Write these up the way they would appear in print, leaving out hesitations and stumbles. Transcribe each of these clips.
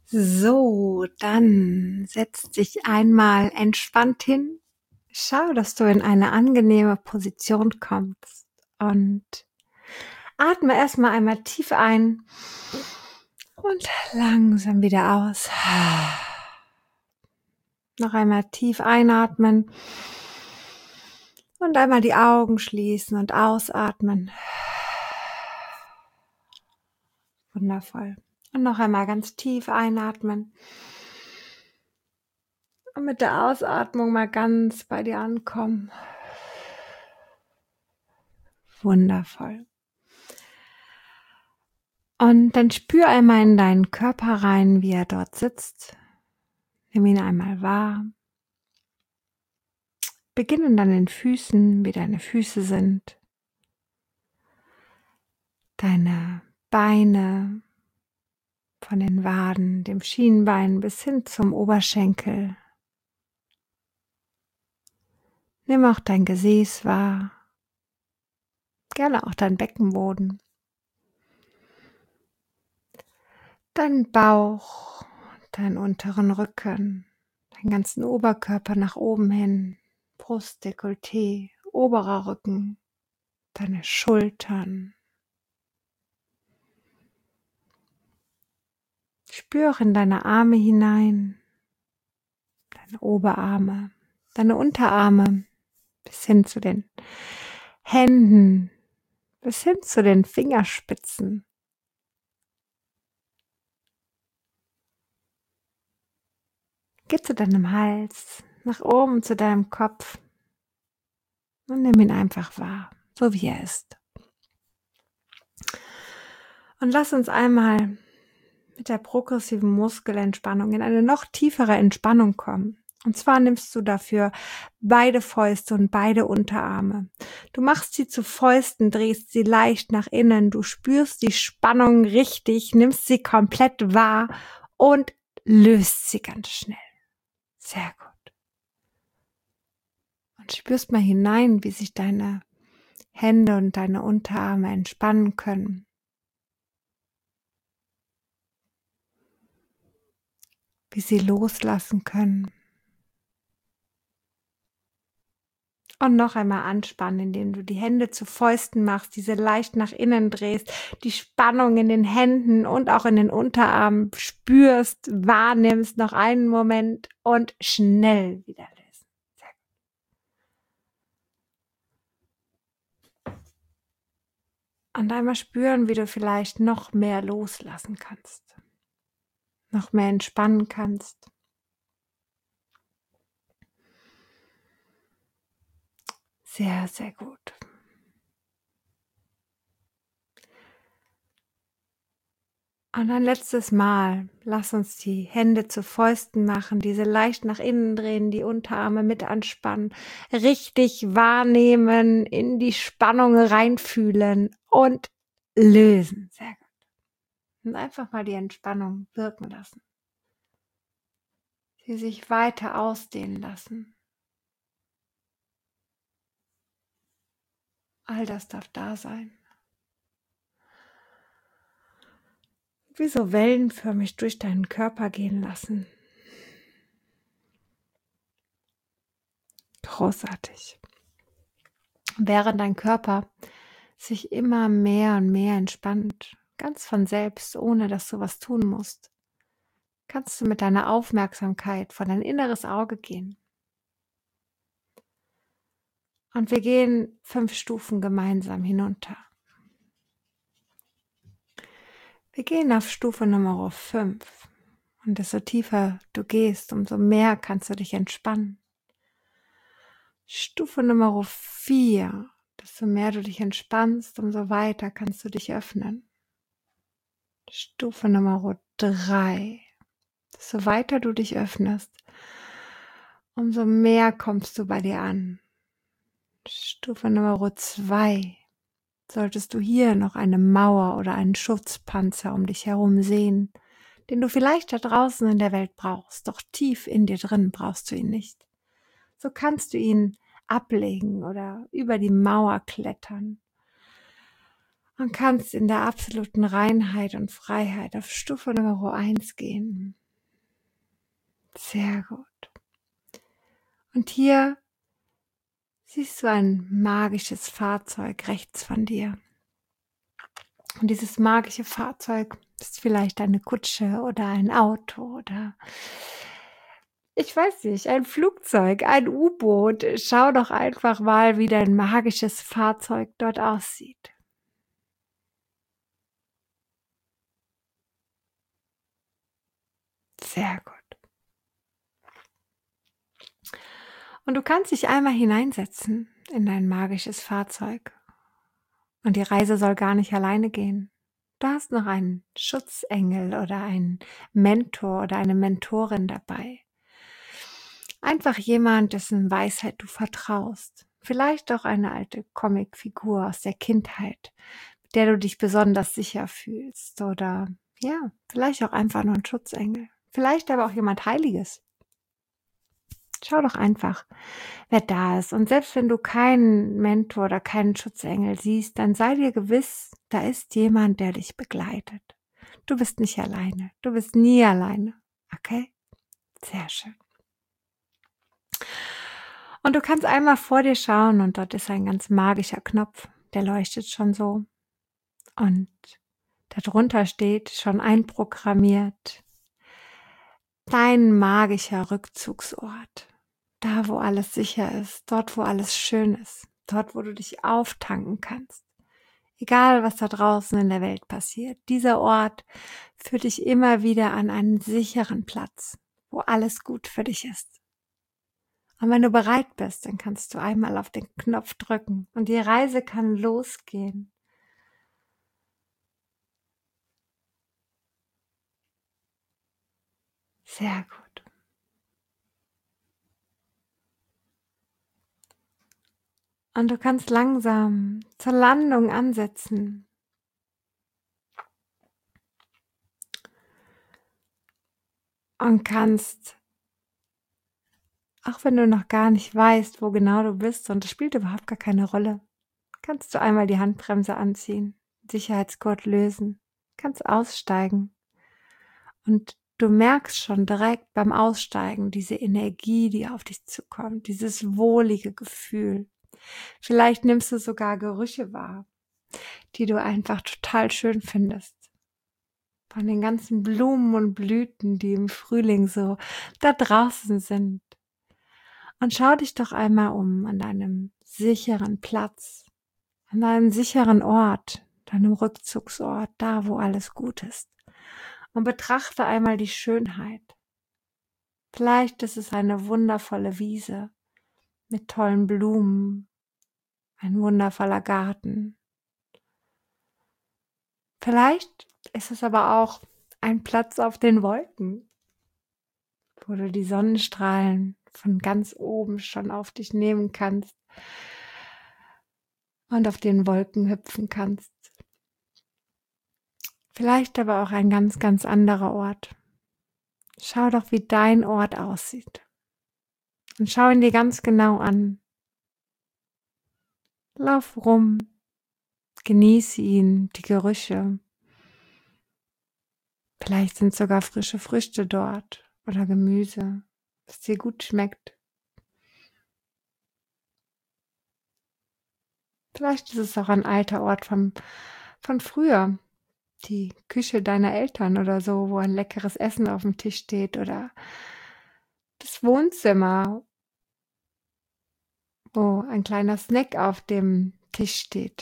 So, dann setz dich einmal entspannt hin. Schau, dass du in eine angenehme Position kommst und atme erstmal einmal tief ein und langsam wieder aus. Noch einmal tief einatmen und einmal die Augen schließen und ausatmen. Wundervoll. Und noch einmal ganz tief einatmen. Und mit der Ausatmung mal ganz bei dir ankommen. Wundervoll. Und dann spür einmal in deinen Körper rein, wie er dort sitzt. Nimm ihn einmal wahr. Beginnen dann den Füßen, wie deine Füße sind. Deine Beine von den Waden, dem Schienbein bis hin zum Oberschenkel. Nimm auch dein Gesäß wahr. Gerne auch dein Beckenboden. Deinen Bauch, deinen unteren Rücken, deinen ganzen Oberkörper nach oben hin, Brust, Dekolleté, oberer Rücken, deine Schultern. Spüre in deine Arme hinein, deine Oberarme, deine Unterarme, bis hin zu den Händen, bis hin zu den Fingerspitzen. Geh zu deinem Hals, nach oben zu deinem Kopf und nimm ihn einfach wahr, so wie er ist. Und lass uns einmal mit der progressiven Muskelentspannung in eine noch tiefere Entspannung kommen. Und zwar nimmst du dafür beide Fäuste und beide Unterarme. Du machst sie zu Fäusten, drehst sie leicht nach innen, du spürst die Spannung richtig, nimmst sie komplett wahr und löst sie ganz schnell. Sehr gut. Und spürst mal hinein, wie sich deine Hände und deine Unterarme entspannen können. Wie sie loslassen können. Und noch einmal anspannen, indem du die Hände zu Fäusten machst, diese leicht nach innen drehst, die Spannung in den Händen und auch in den Unterarmen spürst, wahrnimmst, noch einen Moment und schnell wieder lösen. Sehr gut. Und einmal spüren, wie du vielleicht noch mehr loslassen kannst, noch mehr entspannen kannst. Sehr, sehr gut. Und ein letztes Mal, lass uns die Hände zu Fäusten machen, diese leicht nach innen drehen, die Unterarme mit anspannen, richtig wahrnehmen, in die Spannung reinfühlen und lösen. Sehr gut. Und einfach mal die Entspannung wirken lassen. Sie sich weiter ausdehnen lassen. All das darf da sein. Wie so wellenförmig durch deinen Körper gehen lassen. Großartig. Während dein Körper sich immer mehr und mehr entspannt, ganz von selbst, ohne dass du was tun musst, kannst du mit deiner Aufmerksamkeit vor dein inneres Auge gehen. Und wir gehen 5 Stufen gemeinsam hinunter. Wir gehen auf Stufe Nummer 5. Und desto tiefer du gehst, umso mehr kannst du dich entspannen. Stufe Nummer 4. Desto mehr du dich entspannst, umso weiter kannst du dich öffnen. Stufe Nummer 3. Desto weiter du dich öffnest, umso mehr kommst du bei dir an. Stufe Nummer 2. Solltest du hier noch eine Mauer oder einen Schutzpanzer um dich herum sehen, den du vielleicht da draußen in der Welt brauchst, doch tief in dir drin brauchst du ihn nicht. So kannst du ihn ablegen oder über die Mauer klettern. und kannst in der absoluten Reinheit und Freiheit auf Stufe Nummer 1 gehen. Sehr gut. Und hier siehst du ein magisches Fahrzeug rechts von dir. Und dieses magische Fahrzeug ist vielleicht eine Kutsche oder ein Auto oder ich weiß nicht, ein Flugzeug, ein U-Boot. Schau doch einfach mal, wie dein magisches Fahrzeug dort aussieht. Sehr gut. Und du kannst dich einmal hineinsetzen in dein magisches Fahrzeug. Und die Reise soll gar nicht alleine gehen. Du hast noch einen Schutzengel oder einen Mentor oder eine Mentorin dabei. Einfach jemand, dessen Weisheit du vertraust. Vielleicht auch eine alte Comicfigur aus der Kindheit, mit der du dich besonders sicher fühlst. Oder ja, vielleicht auch einfach nur ein Schutzengel. Vielleicht aber auch jemand Heiliges. Schau doch einfach, wer da ist. Und selbst wenn du keinen Mentor oder keinen Schutzengel siehst, dann sei dir gewiss, da ist jemand, der dich begleitet. Du bist nicht alleine. Du bist nie alleine. Okay? Sehr schön. Und du kannst einmal vor dir schauen und dort ist ein ganz magischer Knopf, der leuchtet schon so. Und darunter steht schon einprogrammiert dein magischer Rückzugsort. Da, wo alles sicher ist, dort, wo alles schön ist, dort, wo du dich auftanken kannst. Egal, was da draußen in der Welt passiert, dieser Ort führt dich immer wieder an einen sicheren Platz, wo alles gut für dich ist. Und wenn du bereit bist, dann kannst du einmal auf den Knopf drücken und die Reise kann losgehen. Sehr gut. Und du kannst langsam zur Landung ansetzen. Und kannst, auch wenn du noch gar nicht weißt, wo genau du bist, und es spielt überhaupt gar keine Rolle, kannst du einmal die Handbremse anziehen, Sicherheitsgurt lösen, kannst aussteigen. Und du merkst schon direkt beim Aussteigen diese Energie, die auf dich zukommt, dieses wohlige Gefühl. Vielleicht nimmst du sogar Gerüche wahr, die du einfach total schön findest. Von den ganzen Blumen und Blüten, die im Frühling so da draußen sind. Und schau dich doch einmal um an deinem sicheren Platz, an deinem sicheren Ort, deinem Rückzugsort, da wo alles gut ist. Und betrachte einmal die Schönheit. Vielleicht ist es eine wundervolle Wiese mit tollen Blumen, ein wundervoller Garten. Vielleicht ist es aber auch ein Platz auf den Wolken, wo du die Sonnenstrahlen von ganz oben schon auf dich nehmen kannst und auf den Wolken hüpfen kannst. Vielleicht aber auch ein ganz, ganz anderer Ort. Schau doch, wie dein Ort aussieht. Und schau ihn dir ganz genau an. Lauf rum, genieße ihn, die Gerüche. Vielleicht sind sogar frische Früchte dort oder Gemüse, das dir gut schmeckt. Vielleicht ist es auch ein alter Ort von früher, die Küche deiner Eltern oder so, wo ein leckeres Essen auf dem Tisch steht oder das Wohnzimmer, wo ein kleiner Snack auf dem Tisch steht.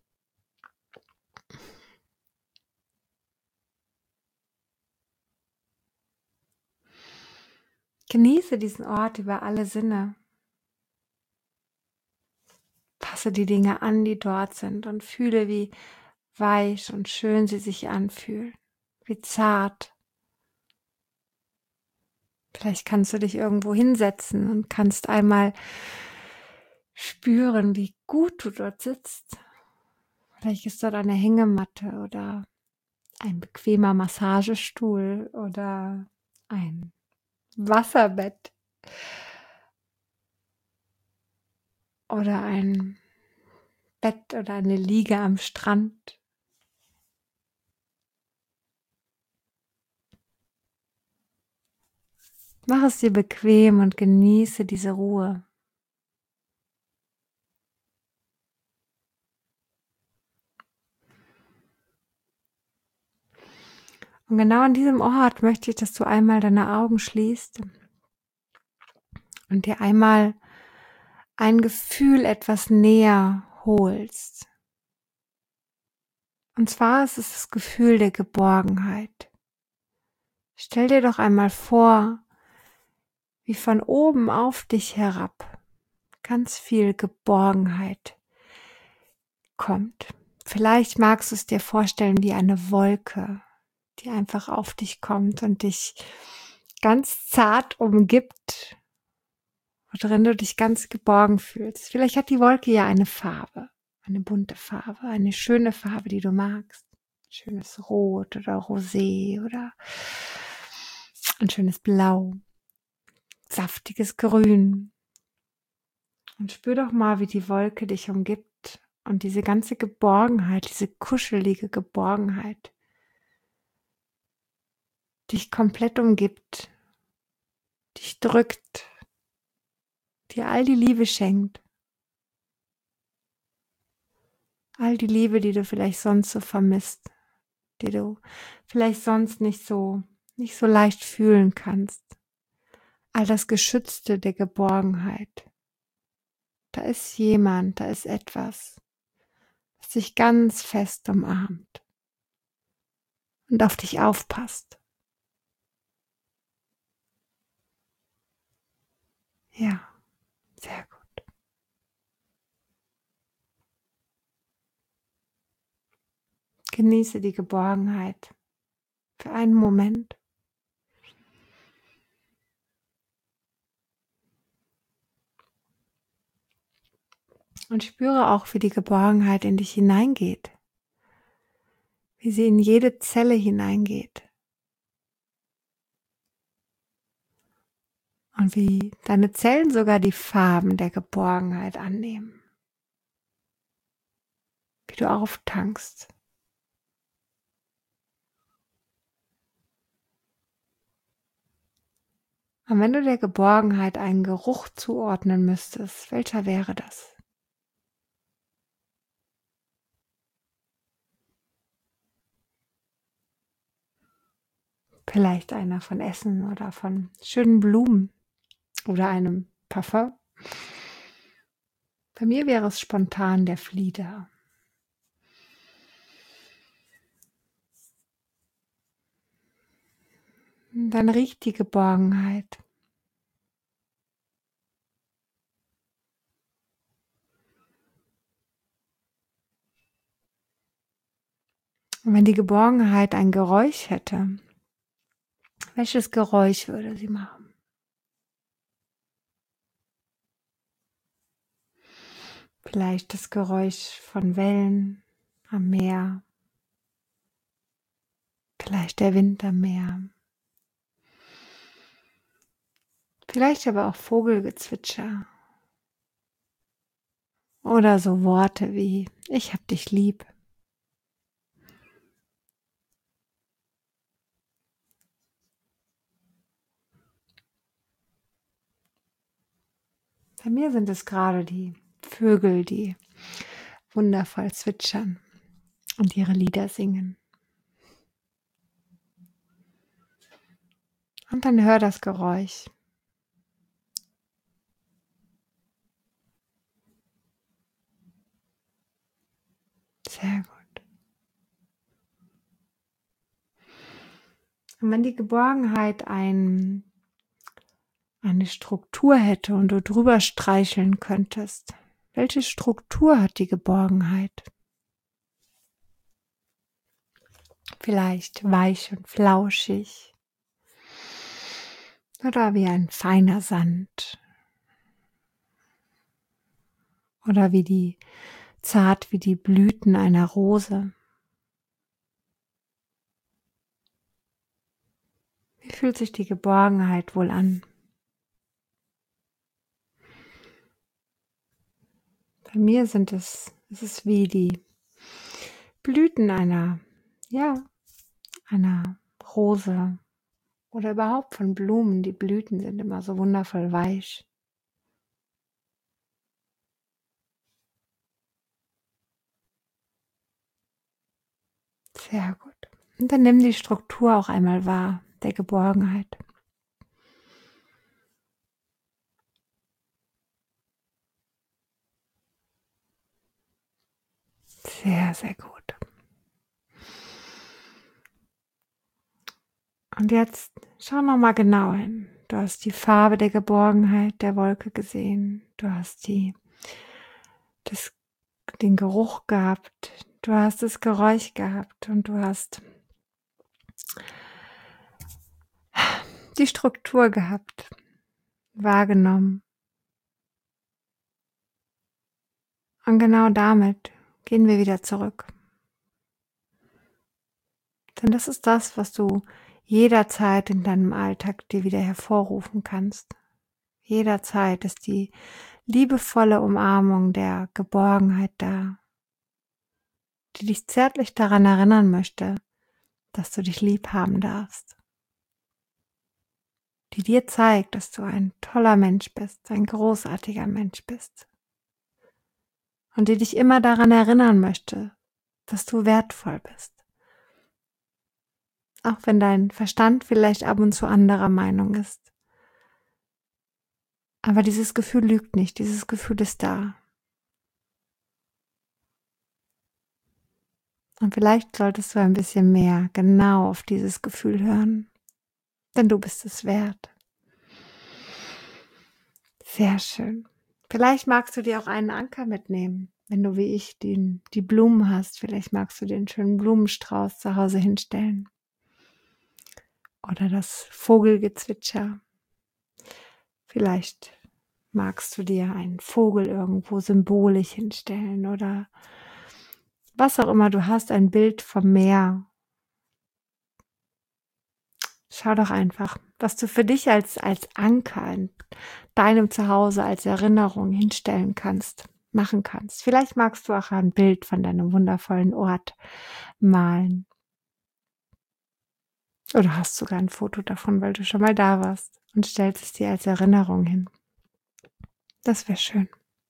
Genieße diesen Ort über alle Sinne. Passe die Dinge an, die dort sind und fühle, wie weich und schön sie sich anfühlen, wie zart. Vielleicht kannst du dich irgendwo hinsetzen und kannst einmal spüren, wie gut du dort sitzt. Vielleicht ist dort eine Hängematte oder ein bequemer Massagestuhl oder ein Wasserbett oder ein Bett oder eine Liege am Strand. Mach es dir bequem und genieße diese Ruhe. Und genau an diesem Ort möchte ich, dass du einmal deine Augen schließt und dir einmal ein Gefühl etwas näher holst. Und zwar ist es das Gefühl der Geborgenheit. Stell dir doch einmal vor, wie von oben auf dich herab ganz viel Geborgenheit kommt. Vielleicht magst du es dir vorstellen wie eine Wolke, die einfach auf dich kommt und dich ganz zart umgibt, worin du dich ganz geborgen fühlst. Vielleicht hat die Wolke ja eine Farbe, eine bunte Farbe, eine schöne Farbe, die du magst. Ein schönes Rot oder Rosé oder ein schönes Blau, saftiges Grün. Und spür doch mal, wie die Wolke dich umgibt und diese ganze Geborgenheit, diese kuschelige Geborgenheit dich komplett umgibt, dich drückt, dir all die Liebe schenkt. All die Liebe, die du vielleicht sonst so vermisst, die du vielleicht sonst nicht so leicht fühlen kannst. All das Geschützte der Geborgenheit. Da ist jemand, da ist etwas, das dich ganz fest umarmt und auf dich aufpasst. Ja, sehr gut. Genieße die Geborgenheit für einen Moment. Und spüre auch, wie die Geborgenheit in dich hineingeht. Wie sie in jede Zelle hineingeht. Und wie deine Zellen sogar die Farben der Geborgenheit annehmen. Wie du auftankst. Und wenn du der Geborgenheit einen Geruch zuordnen müsstest, welcher wäre das? Vielleicht einer von Essen oder von schönen Blumen oder einem Parfum. Bei mir wäre es spontan der Flieder. Dann riecht die Geborgenheit. Und wenn die Geborgenheit ein Geräusch hätte, welches Geräusch würde sie machen? Vielleicht das Geräusch von Wellen am Meer. Vielleicht der Wind am Meer. Vielleicht aber auch Vogelgezwitscher. Oder so Worte wie ich hab dich lieb. Bei mir sind es gerade die Vögel, die wundervoll zwitschern und ihre Lieder singen. Und dann hör das Geräusch. Sehr gut. Und wenn die Geborgenheit eine Struktur hätte und du drüber streicheln könntest, welche Struktur hat die Geborgenheit? Vielleicht weich und flauschig oder wie ein feiner Sand oder zart wie die Blüten einer Rose. Wie fühlt sich die Geborgenheit wohl an? Bei mir ist es wie die Blüten einer Rose, oder überhaupt von Blumen. Die Blüten sind immer so wundervoll weich. Sehr gut. Und dann nimm die Struktur auch einmal wahr, der Geborgenheit. Sehr, sehr gut. Und jetzt schau noch mal genau hin. Du hast die Farbe der Geborgenheit der Wolke gesehen. Du hast den Geruch gehabt. Du hast das Geräusch gehabt und du hast die Struktur gehabt, wahrgenommen. Und genau damit gehen wir wieder zurück. Denn das ist das, was du jederzeit in deinem Alltag dir wieder hervorrufen kannst. Jederzeit ist die liebevolle Umarmung der Geborgenheit da, die dich zärtlich daran erinnern möchte, dass du dich lieb haben darfst. Die dir zeigt, dass du ein toller Mensch bist, ein großartiger Mensch bist. Und die dich immer daran erinnern möchte, dass du wertvoll bist. Auch wenn dein Verstand vielleicht ab und zu anderer Meinung ist. Aber dieses Gefühl lügt nicht, dieses Gefühl ist da. Und vielleicht solltest du ein bisschen mehr genau auf dieses Gefühl hören, denn du bist es wert. Sehr schön. Vielleicht magst du dir auch einen Anker mitnehmen, wenn du wie ich die Blumen hast. Vielleicht magst du den schönen Blumenstrauß zu Hause hinstellen. Oder das Vogelgezwitscher. Vielleicht magst du dir einen Vogel irgendwo symbolisch hinstellen oder was auch immer du hast, ein Bild vom Meer. Schau doch einfach, was du für dich als Anker in deinem Zuhause als Erinnerung hinstellen kannst, machen kannst. Vielleicht magst du auch ein Bild von deinem wundervollen Ort malen. Oder hast sogar ein Foto davon, weil du schon mal da warst und stellst es dir als Erinnerung hin. Das wäre schön.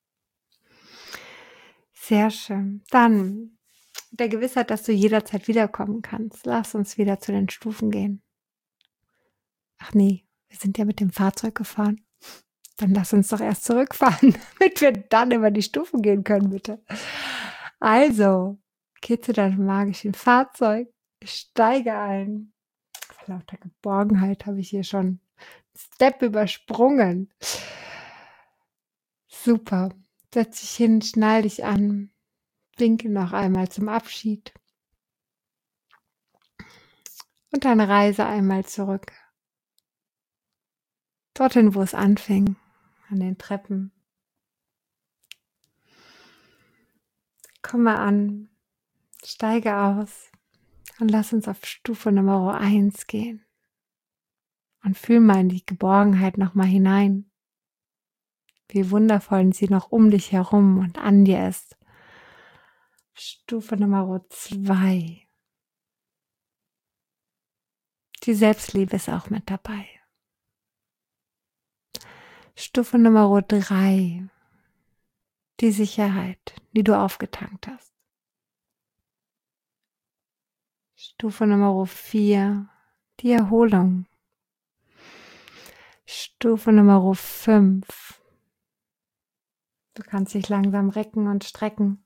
Sehr schön. Dann der Gewissheit, dass du jederzeit wiederkommen kannst. Lass uns wieder zu den Stufen gehen. Ach nee, wir sind ja mit dem Fahrzeug gefahren. Dann lass uns doch erst zurückfahren, damit wir dann über die Stufen gehen können, bitte. Also, geh zu deinem magischen Fahrzeug, steige ein. Vor lauter Geborgenheit habe ich hier schon Step übersprungen. Super. Setz dich hin, schnall dich an, winke noch einmal zum Abschied. Und dann reise einmal zurück. Dorthin, wo es anfing, an den Treppen. Komme an, steige aus und lass uns auf Stufe Nummer 1 gehen. Und fühl mal in die Geborgenheit nochmal hinein. Wie wundervoll sie noch um dich herum und an dir ist. Stufe Nummer 2. Die Selbstliebe ist auch mit dabei. Stufe Nummer 3. Die Sicherheit, die du aufgetankt hast. Stufe Nummer 4. Die Erholung. Stufe Nummer 5. Du kannst dich langsam recken und strecken.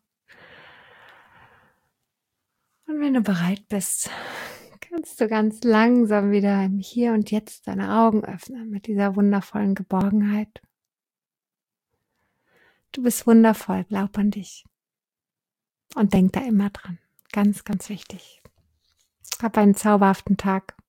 Und wenn du bereit bist, kannst du ganz langsam wieder im Hier und Jetzt deine Augen öffnen mit dieser wundervollen Geborgenheit. Du bist wundervoll, glaub an dich. Und denk da immer dran. Ganz, ganz wichtig. Hab einen zauberhaften Tag.